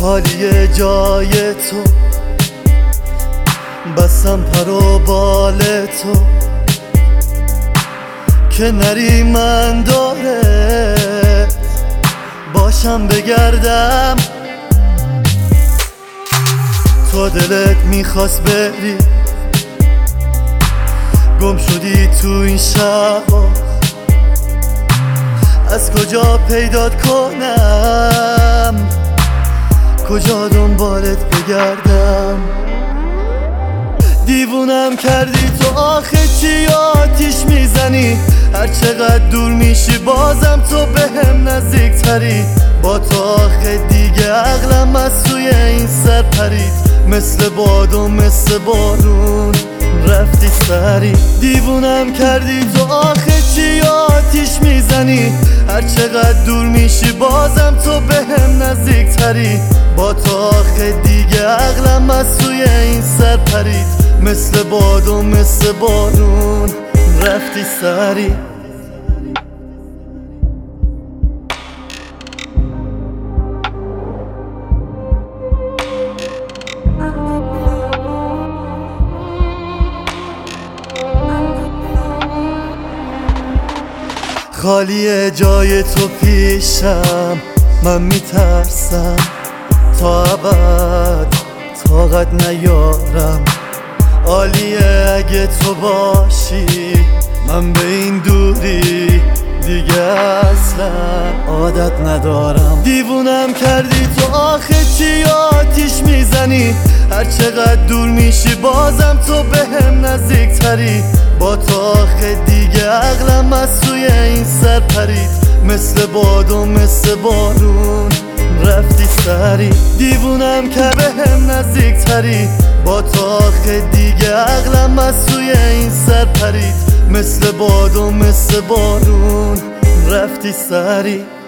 خالی جای تو، بستم پر و بال تو که نری من داره باشم بگردم. تو دلت میخواست بری، گم شدی تو این شبا، از کجا پیدات کنم، کجا دنبالت بگردم. دیوونم کردی تو آخه چی آتیش میزنی، هر چقدر دور میشی بازم تو بهم نزدیک تری. با تو آخه دیگه عقلم از توی این سر پرید، مثل باد و مثل بارون رفتی سری. دیوونم کردی تو آخه چی آتیش میزنی، هر چقدر دور میشی بازم تو بهم نزدیک تری. با تو آخه دیگه عقلم از توی این سر پرید، مثل باد و مثل بارون رفتی سری. خالی جای تو پیشم، من میترسم تا ابد طاقت نیارم. عالیه اگه تو باشی، من به این دوری دیگه اصلا عادت ندارم. دیوونم کردی تو آخه چی آتیش میزنی، هر چقدر دور میشی بازم تو بهم نزدیک تری. با تو آخه دیگه عقلم از توی این سر پرید، مثل باد و مثل بارون رفتی سری. دیوونم که بهم نزدیک تری، با تو آخه دیگه عقلم از توی این سر پرید، مثل باد و مثل بارون رفتی سری.